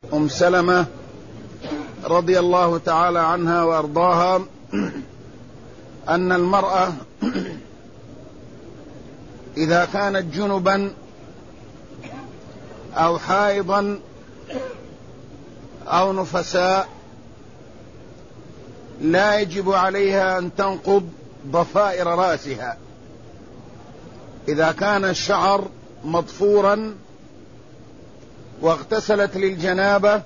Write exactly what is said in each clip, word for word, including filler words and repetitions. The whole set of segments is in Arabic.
أم سلمة رضي الله تعالى عنها وأرضاها أن المرأة إذا كانت جنبا أو حائضا أو نفساء لا يجب عليها أن تنقض ضفائر رأسها. إذا كان الشعر مضفورا واغتسلت للجنابة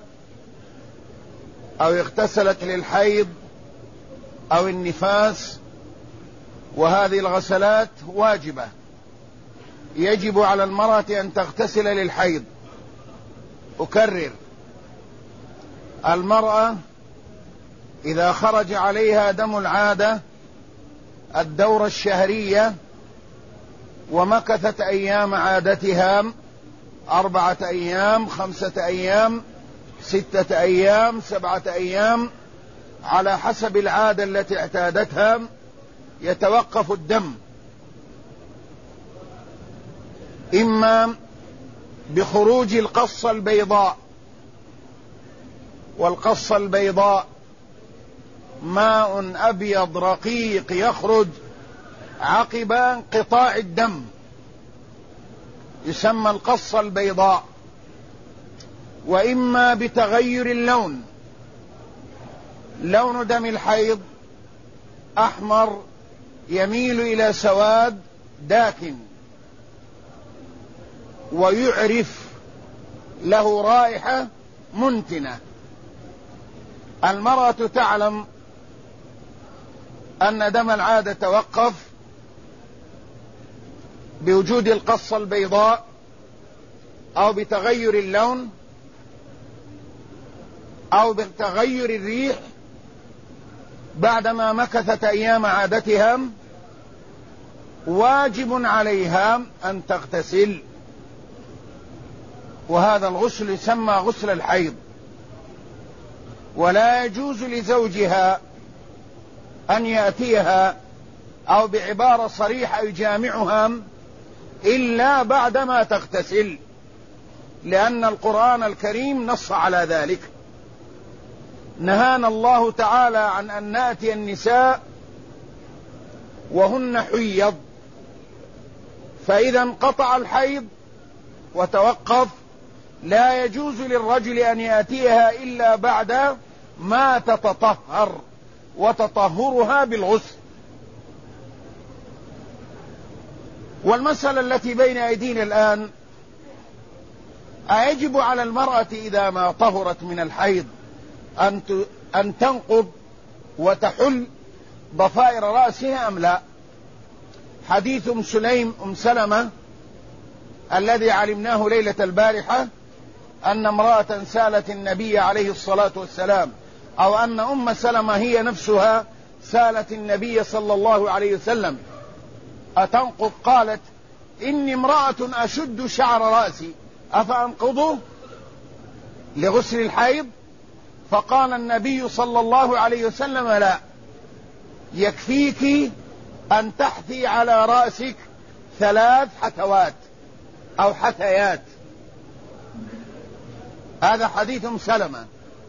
أو اغتسلت للحيض أو النفاس، وهذه الغسلات واجبة، يجب على المرأة أن تغتسل للحيض. أكرر، المرأة إذا خرج عليها دم العادة الدورة الشهرية ومكثت أيام عادتها أربعة أيام خمسة أيام ستة أيام سبعة أيام على حسب العادة التي اعتادتها، يتوقف الدم إما بخروج القصة البيضاء، والقصة البيضاء ماء أبيض رقيق يخرج عقب انقطاع الدم، يسمى القصة البيضاء، وإما بتغير اللون، لون دم الحيض أحمر يميل إلى سواد داكن ويعرف له رائحة منتنة. المرأة تعلم أن دم العادة توقف بوجود القصة البيضاء أو بتغير اللون أو بتغير الريح بعدما مكثت أيام عادتها، واجب عليها أن تغتسل، وهذا الغسل يسمى غسل الحيض. ولا يجوز لزوجها أن يأتيها أو بعبارة صريحة يجامعها إلا بعدما تغتسل، لأن القرآن الكريم نص على ذلك. نهانا الله تعالى عن أن نأتي النساء وهن حيض، فإذا انقطع الحيض وتوقف لا يجوز للرجل أن يأتيها إلا بعد ما تتطهر، وتطهرها بالغسل. والمسألة التي بين أيدينا الآن، أيجب على المرأة إذا ما طهرت من الحيض أن أن تنقض وتحل ضفائر رأسها أم لا؟ حديث أم سليم أم سلمة الذي علمناه ليلة البارحة أن امرأة سألت النبي عليه الصلاة والسلام، أو أن أم سلمة هي نفسها سألت النبي صلى الله عليه وسلم أتنقض؟ قالت إني امرأة أشد شعر رأسي أفأنقضه لغسل الحيض؟ فقال النبي صلى الله عليه وسلم لا، يكفيك أن تحثي على رأسك ثلاث حثوات أو حثيات. هذا حديث أم سلمة،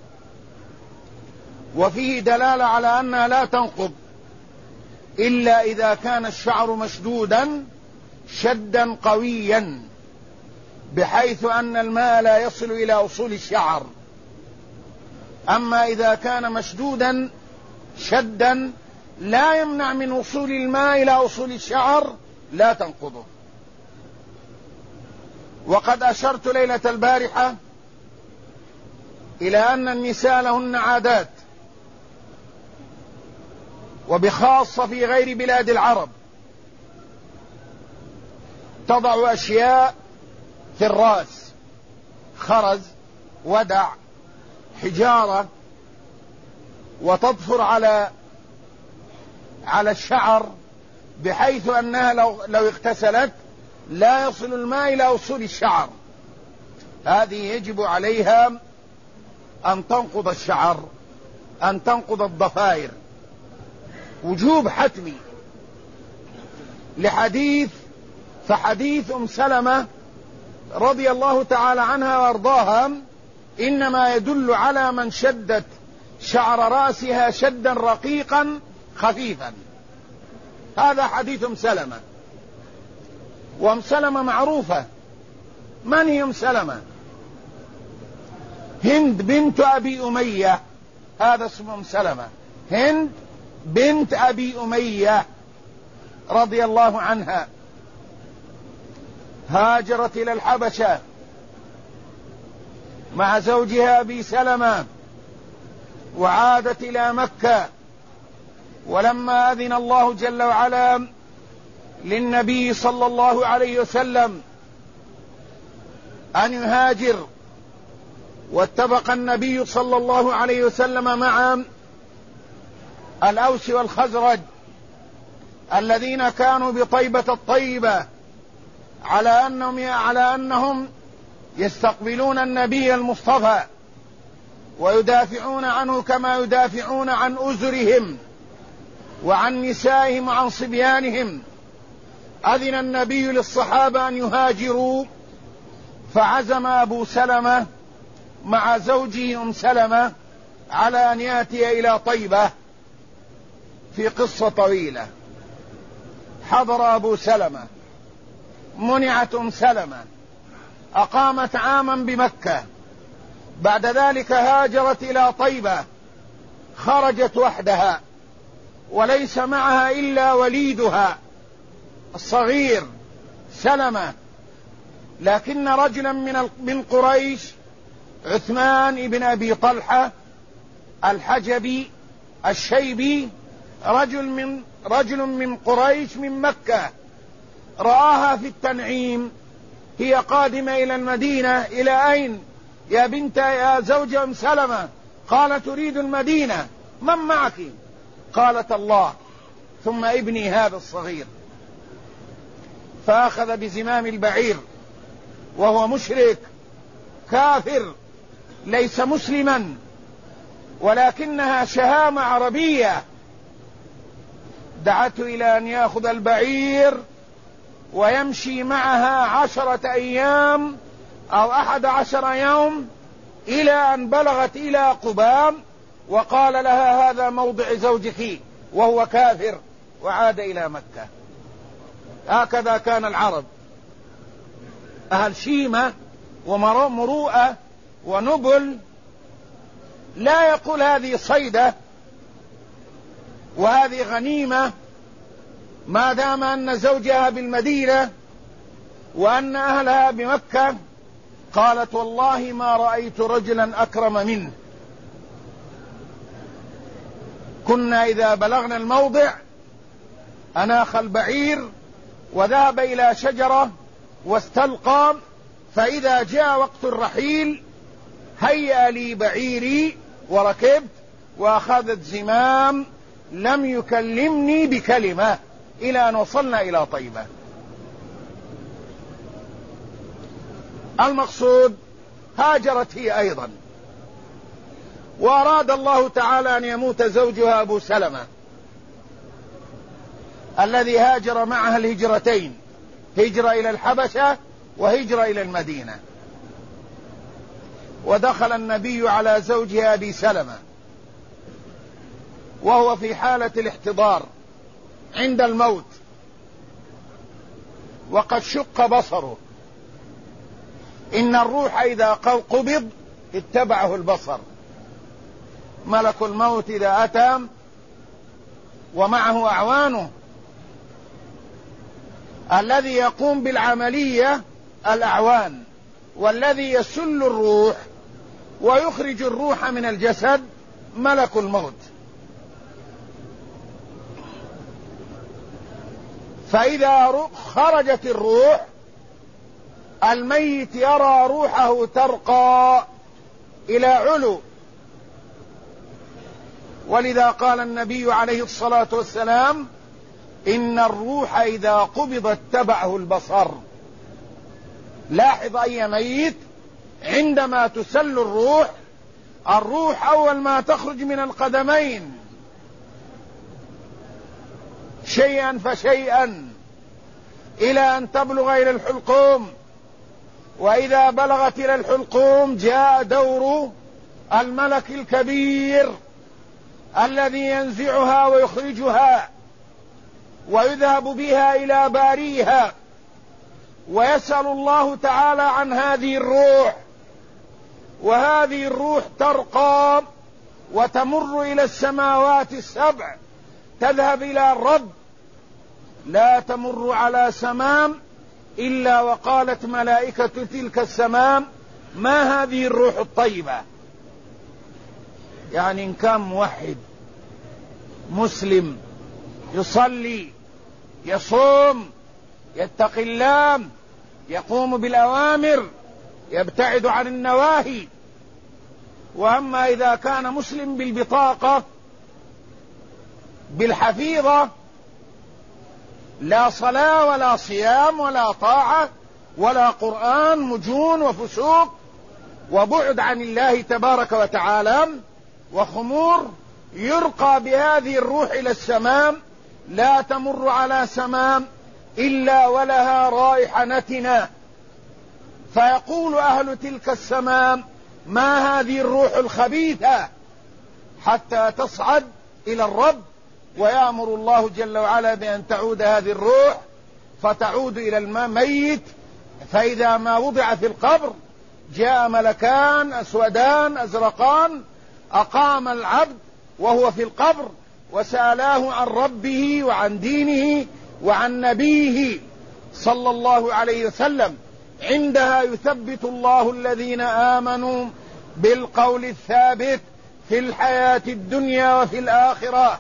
وفيه دلالة على أنها لا تنقض إلا إذا كان الشعر مشدودا شدا قويا بحيث أن الماء لا يصل إلى أصول الشعر. أما إذا كان مشدودا شدا لا يمنع من وصول الماء إلى أصول الشعر لا تنقضه. وقد أشرت ليلة البارحة إلى أن النساء لهن عادات، وبخاصة في غير بلاد العرب، تضع أشياء في الرأس، خرز، ودع، حجارة، وتضفر على على الشعر بحيث أنها لو, لو اغتسلت لا يصل الماء إلى أصول الشعر. هذه يجب عليها أن تنقض الشعر، أن تنقض الضفائر، وجوب حتمي، لحديث فحديث أم سلمة رضي الله تعالى عنها وارضاها إنما يدل على من شدت شعر رأسها شدا رقيقا خفيفا. هذا حديث أم سلمة. وأم سلمة معروفة. من هي أم سلمة؟ هند بنت أبي أمية، هذا اسم أم سلمة، هند بنت أبي أمية رضي الله عنها. هاجرت إلى الحبشة مع زوجها أبي سلمة وعادت إلى مكة، ولما أذن الله جل وعلا للنبي صلى الله عليه وسلم أن يهاجر، واتفق النبي صلى الله عليه وسلم مع الأوس والخزرج الذين كانوا بطيبة الطيبة على أنهم, على أنهم يستقبلون النبي المصطفى ويدافعون عنه كما يدافعون عن أزرهم وعن نسائهم وعن صبيانهم. أذن النبي للصحابة أن يهاجروا، فعزم أبو سلمة مع زوجه أم سلمة على أن يأتي إلى طيبة. في قصة طويلة. حضر أبو سلمة، منعت أم سلمة، أقامت عاما بمكة، بعد ذلك هاجرت إلى طيبة، خرجت وحدها وليس معها إلا وليدها الصغير سلمة، لكن رجلا من من قريش، عثمان بن أبي طلحة الحجبي الشيبي، رجل من رجل من قريش من مكة، رآها في التنعيم، هي قادمة إلى المدينة. إلى أين يا بنت يا زوج أم سلمة؟ قال تريد المدينة. من معك؟ قالت الله ثم ابني هذا الصغير. فأخذ بزمام البعير وهو مشرك كافر ليس مسلما، ولكنها شهامة عربية دعته إلى أن يأخذ البعير ويمشي معها عشرة أيام أو أحد عشر يوم إلى أن بلغت إلى قبام، وقال لها هذا موضع زوجك وهو كافر، وعاد إلى مكة. هكذا كان العرب، أهل شيمة ومروءة ونبل. لا يقول هذه صيدة وهذه غنيمة ما دام أن زوجها بالمدينة وأن أهلها بمكة. قالت والله ما رأيت رجلا أكرم منه. كنا إذا بلغنا الموضع أناخ البعير وذهب إلى شجرة واستلقى، فإذا جاء وقت الرحيل هيأ لي بعيري وركبت وأخذت زمام، لم يكلمني بكلمة إلى أن وصلنا إلى طيبة. المقصود هاجرت هي أيضا، وأراد الله تعالى أن يموت زوجها أبو سلمة الذي هاجر معها الهجرتين، هجرة إلى الحبشة وهجرة إلى المدينة. ودخل النبي على زوجها أبي سلمة وهو في حالة الاحتضار عند الموت، وقد شق بصره. إن الروح إذا قبض اتبعه البصر. ملك الموت إذا أتى ومعه أعوانه، الذي يقوم بالعملية الأعوان، والذي يسل الروح ويخرج الروح من الجسد ملك الموت. فإذا خرجت الروح الميت يرى روحه ترقى إلى علو، ولذا قال النبي عليه الصلاة والسلام إن الروح إذا قبض اتبعه البصر. لاحظ أي ميت عندما تسل الروح، الروح أول ما تخرج من القدمين شيئا فشيئا إلى أن تبلغ إلى الحلقوم، وإذا بلغت إلى الحلقوم جاء دور الملك الكبير الذي ينزعها ويخرجها ويذهب بها إلى باريها، ويسأل الله تعالى عن هذه الروح، وهذه الروح ترقى وتمر إلى السماوات السبع، تذهب إلى الرب، لا تمر على سمام إلا وقالت ملائكة تلك السمام ما هذه الروح الطيبة. يعني إن كان موحد مسلم يصلي يصوم يتقي الله يقوم بالأوامر يبتعد عن النواهي، وأما إذا كان مسلم بالبطاقة بالحفيظة لا صلاة ولا صيام ولا طاعة ولا قرآن، مجون وفسوق وبعد عن الله تبارك وتعالى وخمور، يرقى بهذه الروح إلى السمام، لا تمر على سمام إلا ولها رائحة نتنة، فيقول أهل تلك السمام ما هذه الروح الخبيثة، حتى تصعد إلى الرب، ويأمر الله جل وعلا بأن تعود هذه الروح فتعود إلى الميت. فإذا ما وضع في القبر جاء ملكان أسودان أزرقان أقام العبد وهو في القبر وسألاه عن ربه وعن دينه وعن نبيه صلى الله عليه وسلم. عندها يثبت الله الذين آمنوا بالقول الثابت في الحياة الدنيا وفي الآخرة.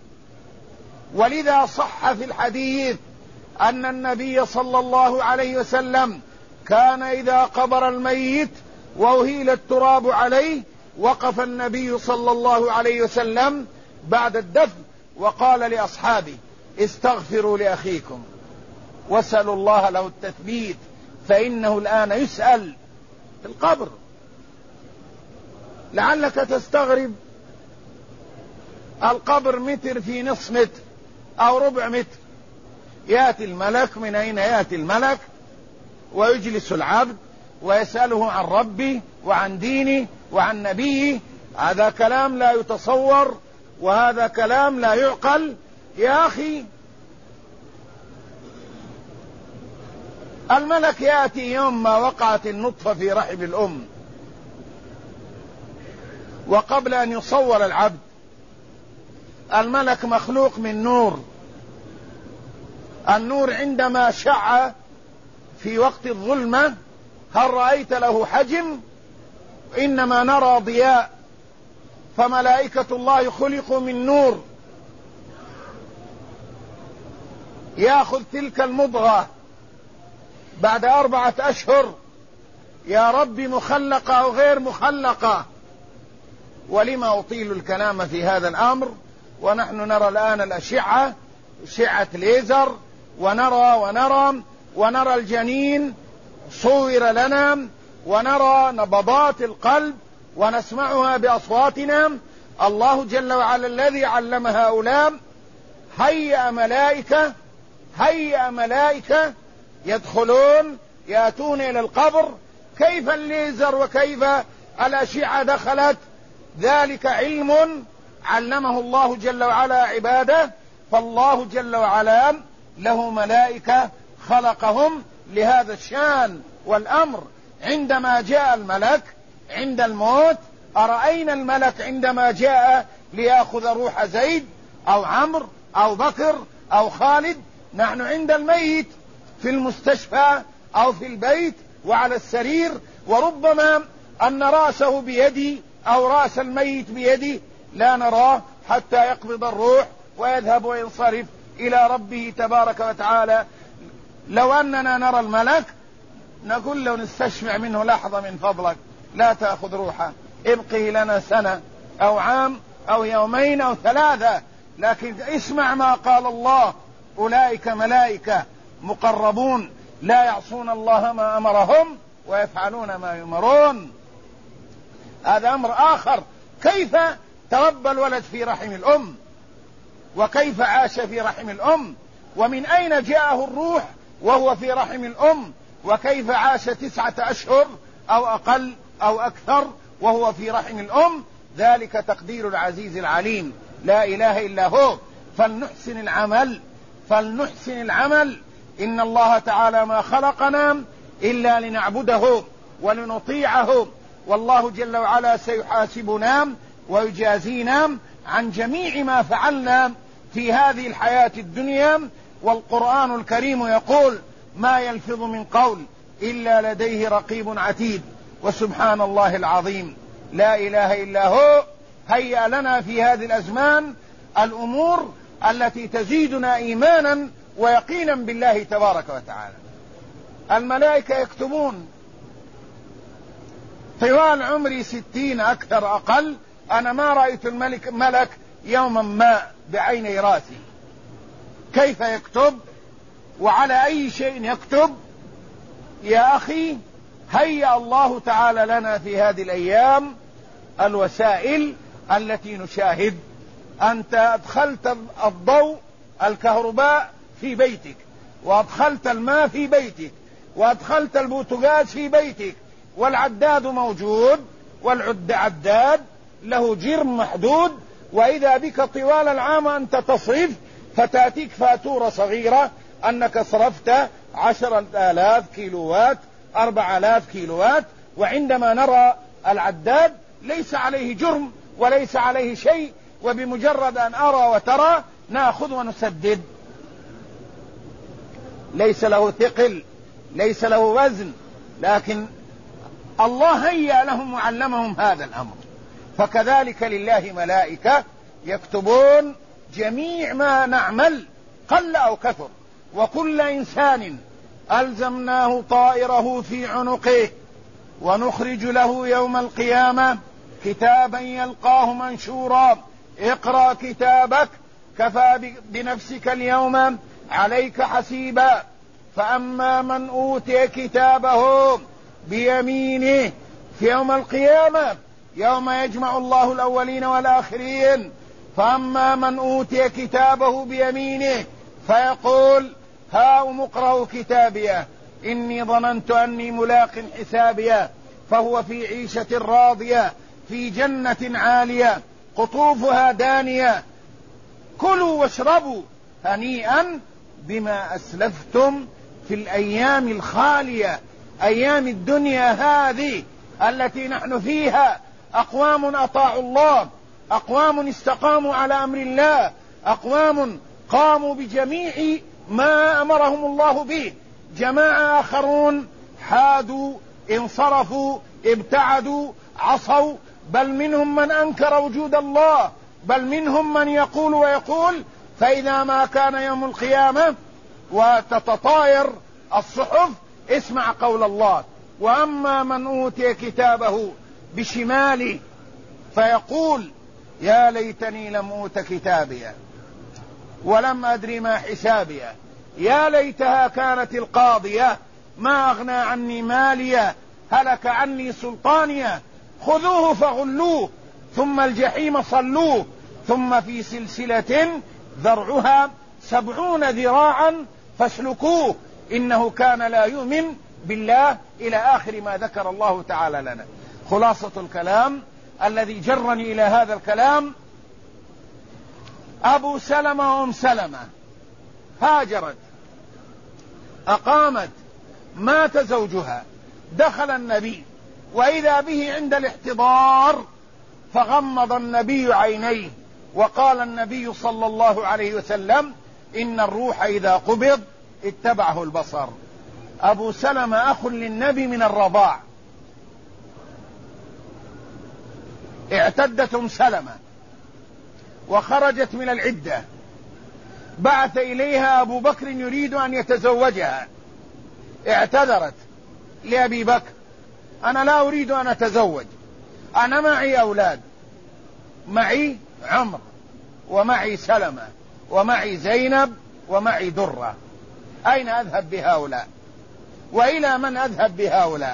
ولذا صح في الحديث أن النبي صلى الله عليه وسلم كان إذا قبر الميت وأهيل التراب عليه وقف النبي صلى الله عليه وسلم بعد الدفن وقال لأصحابه استغفروا لأخيكم واسألوا الله له التثبيت فإنه الآن يسأل في القبر. لعلك تستغرب، القبر متر في نصف متر أو ربع متر، يأتي الملك، من أين يأتي الملك؟ ويجلس العبد ويسأله عن ربه وعن دينه وعن نبيه. هذا كلام لا يتصور وهذا كلام لا يعقل. يا أخي الملك يأتي يوم ما وقعت النطفة في رحم الأم، وقبل أن يصور العبد الملك مخلوق من نور. النور عندما شع في وقت الظلمة هل رأيت له حجم؟ إنما نرى ضياء. فملائكة الله خلقوا من نور، يأخذ تلك المضغة بعد أربعة أشهر، يا رب مخلقة أو غير مخلقة. ولما أطيل الكلام في هذا الأمر ونحن نرى الآن الأشعة، أشعة ليزر، ونرى ونرى ونرى الجنين صور لنا، ونرى نبضات القلب ونسمعها بأصواتنا. الله جل وعلا الذي علم هؤلاء هيأ ملائكة هيأ ملائكة يدخلون يأتون إلى القبر. كيف الليزر وكيف الأشعة دخلت؟ ذلك علم علمه الله جل وعلا عباده. فالله جل وعلا له ملائكة خلقهم لهذا الشان والأمر. عندما جاء الملك عند الموت، أرأينا الملك عندما جاء ليأخذ روح زيد أو عمرو أو بكر أو خالد؟ نحن عند الميت في المستشفى أو في البيت وعلى السرير، وربما أن رأسه بيدي أو رأس الميت بيدي، لا نراه حتى يقبض الروح ويذهب وينصرف إلى ربه تبارك وتعالى. لو أننا نرى الملك نقول له نستشفع منه لحظة من فضلك، لا تأخذ روحه، ابقي لنا سنة أو عام أو يومين أو ثلاثة، لكن اسمع ما قال الله: أولئك ملائكة مقربون لا يعصون الله ما أمرهم ويفعلون ما يؤمرون. هذا أمر آخر. كيف تربى الولد في رحم الأم؟ وكيف عاش في رحم الأم؟ ومن أين جاءه الروح وهو في رحم الأم؟ وكيف عاش تسعة أشهر أو أقل أو أكثر وهو في رحم الأم. ذلك تقدير العزيز العليم، لا إله إلا هو. فلنحسن العمل فلنحسن العمل إن الله تعالى ما خلقنا إلا لنعبده ولنطيعه، والله جل وعلا سيحاسبنا ويجازينا عن جميع ما فعلنا في هذه الحياة الدنيا. والقرآن الكريم يقول: ما يلفظ من قول إلا لديه رقيب عتيد. وسبحان الله العظيم، لا إله إلا هو. هيأ لنا في هذه الأزمان الأمور التي تزيدنا إيمانا ويقينا بالله تبارك وتعالى. الملائكة يكتبون: طوال عمري ستين أكثر أقل، أنا ما رأيت الملك ملك يوما ما بعيني راسي. كيف يكتب وعلى أي شيء يكتب؟ يا أخي، هيأ الله تعالى لنا في هذه الأيام الوسائل التي نشاهد. أنت أدخلت الضوء الكهرباء في بيتك، وأدخلت الماء في بيتك، وأدخلت البوتاجاز في بيتك، والعداد موجود، والعداد له جرم محدود، وإذا بك طوال العام أنت تصرف فتأتيك فاتورة صغيرة أنك صرفت عشرة آلاف كيلووات، أربع آلاف كيلووات، وعندما نرى العداد ليس عليه جرم وليس عليه شيء، وبمجرد أن أرى وترى نأخذ ونسدد. ليس له ثقل، ليس له وزن، لكن الله هيأ لهم وعلمهم هذا الأمر. فكذلك لله ملائكة يكتبون جميع ما نعمل قل أو كثر، وكل إنسان ألزمناه طائره في عنقه ونخرج له يوم القيامة كتابا يلقاه منشورا اقرأ كتابك كفى بنفسك اليوم عليك حسيبا. فأما من أوتي كتابه بيمينه في يوم القيامة يوم يجمع الله الأولين والآخرين، فأما من أوتي كتابه بيمينه فيقول: هاؤم اقرأوا كتابيه إني ظننت أني ملاق حسابيه، فهو في عيشة راضية في جنة عالية قطوفها دانية كلوا واشربوا هنيئا بما أسلفتم في الأيام الخالية. أيام الدنيا هذه التي نحن فيها أقوام أطاعوا الله، أقوام استقاموا على أمر الله، أقوام قاموا بجميع ما أمرهم الله به، جماعة آخرون حادوا، انصرفوا، ابتعدوا، عصوا، بل منهم من أنكر وجود الله، بل منهم من يقول ويقول. فإذا ما كان يوم القيامة وتتطاير الصحف اسمع قول الله: وأما من أوتي كتابه بشماله فيقول: يا ليتني لم أوت كتابيه ولم أدري ما حسابيه، يا ليتها كانت القاضية ما أغنى عني ماليه هلك عني سلطانيه، خذوه فغلوه ثم الجحيم صلوه ثم في سلسلة ذرعها سبعون ذراعا فاسلكوه إنه كان لا يؤمن بالله، إلى آخر ما ذكر الله تعالى لنا. خلاصة الكلام الذي جرني إلى هذا الكلام: أبو سلمة وأم سلمة هاجرت، أقامت، مات زوجها، دخل النبي وإذا به عند الاحتضار فغمض النبي عينيه وقال النبي صلى الله عليه وسلم: إن الروح إذا قبض اتبعه البصر. أبو سلمة أخ للنبي من الرضاع. اعتدت أم سلمة وخرجت من العدة، بعث إليها أبو بكر يريد أن يتزوجها، اعتذرت لأبي بكر: أنا لا أريد أن أتزوج، أنا معي أولاد، معي عمر ومعي سلمة ومعي زينب ومعي درة، أين أذهب بهؤلاء وإلى من أذهب بهؤلاء؟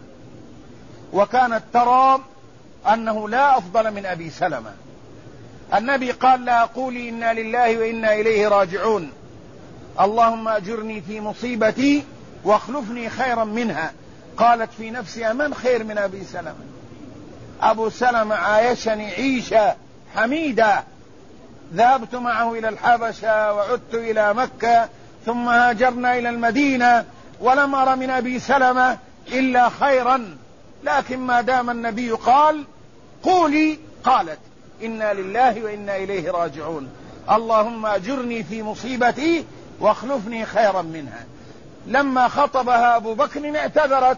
وكانت ترى أنه لا أفضل من أبي سلمة. النبي قال لها: قولي إنا لله وإنا إليه راجعون، اللهم أجرني في مصيبتي واخلفني خيرا منها. قالت في نفسها من خير من أبي سلمة؟ أبو سلمة عايشني عيشة حميدة، ذهبت معه إلى الحبشة وعدت إلى مكة ثم هاجرنا إلى المدينة ولم أر من أبي سلمة إلا خيرا، لكن ما دام النبي قال قولي، قالت إنا لله وإنا إليه راجعون، اللهم أجرني في مصيبتي واخلفني خيرا منها. لما خطبها أبو بكر اعتذرت،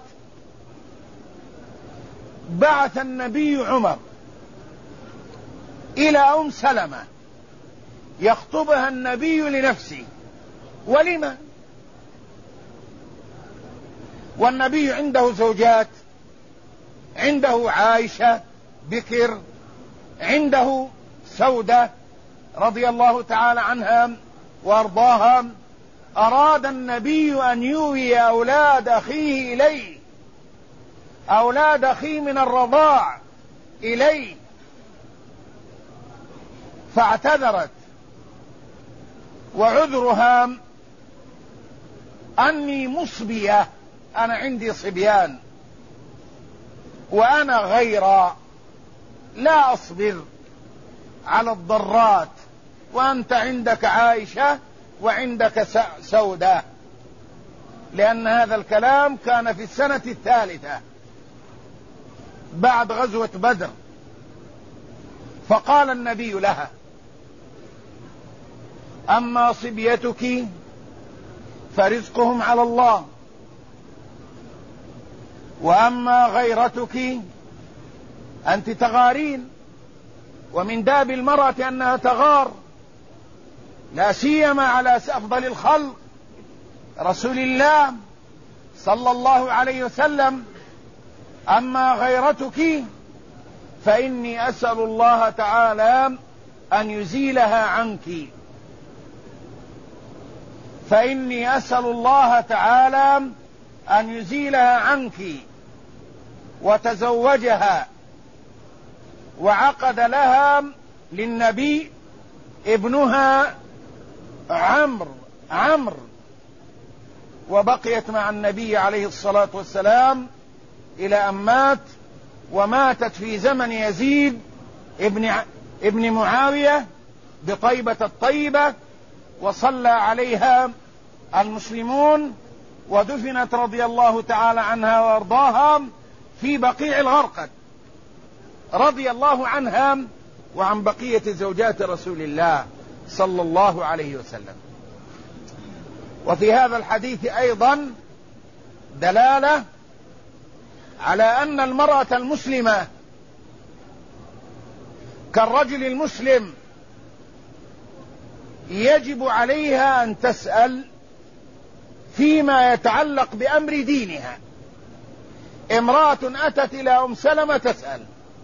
بعث النبي عمر إلى أم سلمة يخطبها النبي لنفسه. ولما؟ والنبي عنده زوجات، عنده عائشة بكر، عنده سودة رضي الله تعالى عنها وارضاها. أراد النبي أن يوي أولاد أخيه إليه، أولاد أخيه من الرضاع إليه، فاعتذرت، وعذرها أني مصبية، أنا عندي صبيان وأنا غيرا لا أصبر على الضرات، وأنت عندك عائشة وعندك سودة، لأن هذا الكلام كان في السنة الثالثة بعد غزوة بدر. فقال النبي لها أما صبيتك فرزقهم على الله، وأما غيرتك أنت تغارين، ومن داب المرأة أنها تغار، لا سيما على أفضل الخلق رسول الله صلى الله عليه وسلم. أما غيرتك فإني أسأل الله تعالى أن يزيلها عنك، فإني أسأل الله تعالى أن يزيلها عنك. وتزوجها وعقد لها للنبي ابنها عمرو عمرو وبقيت مع النبي عليه الصلاة والسلام إلى أن مات، وماتت في زمن يزيد ابن ابن معاوية بطيبة الطيبة، وصلى عليها المسلمون، ودفنت رضي الله تعالى عنها وارضاها في بقيع الغرقد، رضي الله عنها وعن بقية زوجات رسول الله صلى الله عليه وسلم. وفي هذا الحديث أيضا دلالة على أن المرأة المسلمة كالرجل المسلم يجب عليها أن تسأل فيما يتعلق بأمر دينها. امرأة أتت إلى أم سلمة تسأل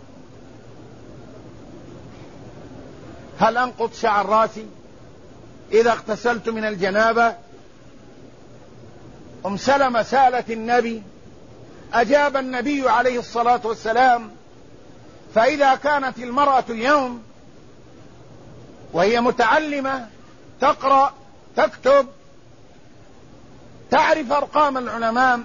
هل أنقض شعر راسي إذا اغتسلت من الجنابة؟ أم سلمة سألت النبي، أجاب النبي عليه الصلاة والسلام. فإذا كانت المرأة اليوم وهي متعلمة تقرأ تكتب تعرف أرقام العلماء،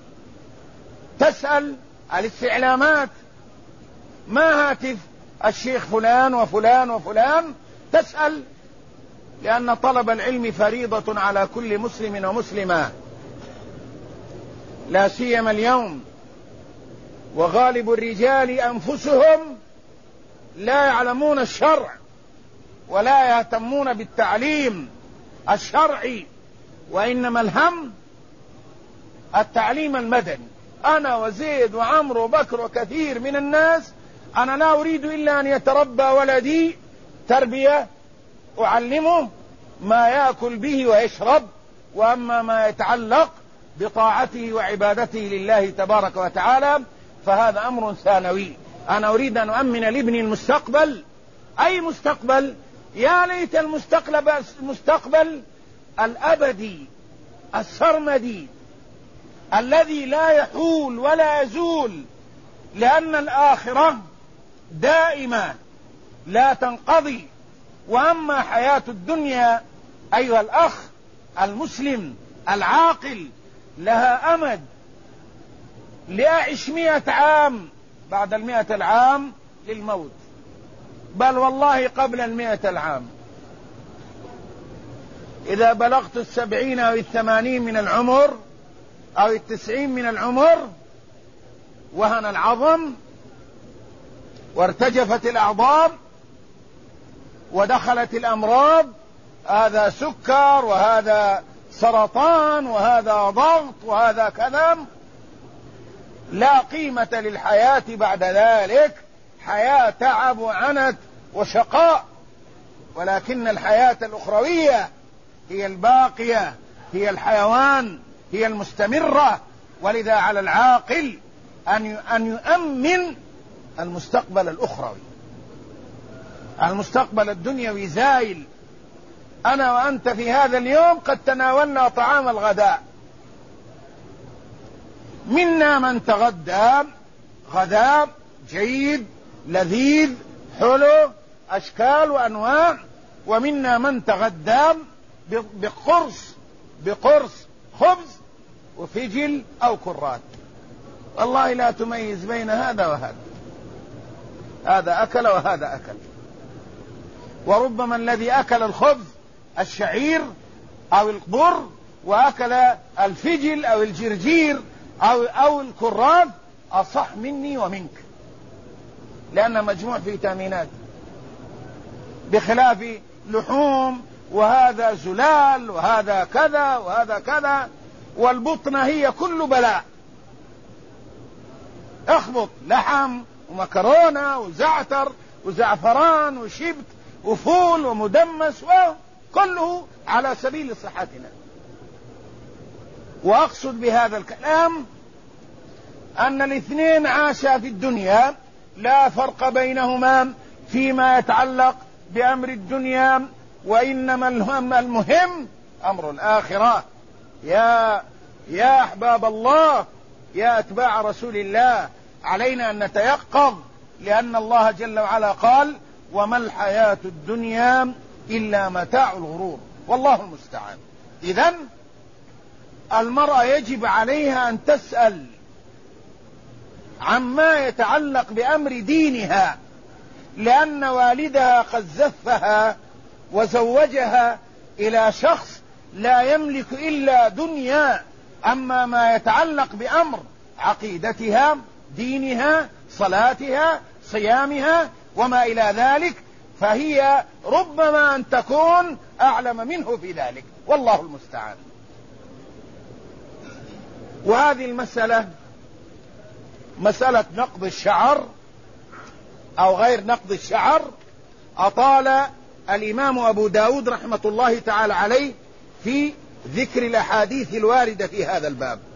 تسأل الاستعلامات، ما هاتف الشيخ فلان وفلان وفلان، تسأل، لأن طلب العلم فريضة على كل مسلم ومسلمة، لا سيما اليوم وغالب الرجال أنفسهم لا يعلمون الشرع ولا يهتمون بالتعليم الشرعي، وإنما الهم التعليم المدني. أنا وزيد وعمر وبكر وكثير من الناس أنا لا أريد إلا أن يتربى ولدي تربية أعلمه ما يأكل به ويشرب، وأما ما يتعلق بطاعته وعبادته لله تبارك وتعالى فهذا أمر ثانوي. أنا أريد أن أؤمن لابني المستقبل. أي مستقبل؟ يا ليت المستقبل المستقبل الأبدي السرمدي الذي لا يحول ولا يزول، لأن الآخرة دائمة لا تنقضي. وأما حياة الدنيا أيها الأخ المسلم العاقل لها أمد لأعش مئة عام، بعد المئة العام للموت، بل والله قبل المئة العام. إذا بلغت السبعين أو الثمانين من العمر أو التسعين من العمر وهن العظم وارتجفت الأعضاء ودخلت الأمراض، هذا سكر وهذا سرطان وهذا ضغط وهذا كذا، لا قيمة للحياة بعد ذلك، حياة تعب وعنت وشقاء. ولكن الحياة الأخروية هي الباقية، هي الحيوان، هي المستمرة. ولذا على العاقل أن يؤمن المستقبل الأخروي. المستقبل الدنيوي زائل. أنا وأنت في هذا اليوم قد تناولنا طعام الغداء، منا من تغدى غداء جيد لذيذ حلو أشكال وأنواع، ومنا من تغدى بقرص بقرص خبز وفجل أو كرات. والله لا تميز بين هذا وهذا، هذا أكل وهذا أكل. وربما الذي أكل الخبز الشعير أو البر وأكل الفجل أو الجرجير أو, أو الكرات أصح مني ومنك، لأن مجموع فيتامينات، بخلاف لحوم وهذا زلال وهذا كذا وهذا كذا. والبطنة هي كل بلاء، اخبط لحم ومكرونة وزعتر وزعفران وشبت وفول ومدمس وكله على سبيل صحتنا. وأقصد بهذا الكلام أن الاثنين عاشا في الدنيا، لا فرق بينهما فيما يتعلق بأمر الدنيا، وإنما المهم أمر الآخرة. يا يا أحباب الله، يا أتباع رسول الله، علينا أن نتيقظ، لأن الله جل وعلا قال: وما الحياة الدنيا إلا متاع الغرور، والله المستعان. إذن المرأة يجب عليها أن تسأل عما يتعلق بأمر دينها، لأن والدها قد زفها وزوجها إلى شخص لا يملك إلا دنيا. أما ما يتعلق بأمر عقيدتها، دينها، صلاتها، صيامها وما إلى ذلك، فهي ربما أن تكون أعلم منه في ذلك، والله المستعان. وهذه المسألة مسألة نقض الشعر أو غير نقض الشعر أطال الإمام أبو داود رحمة الله تعالى عليه في ذكر الأحاديث الواردة في هذا الباب.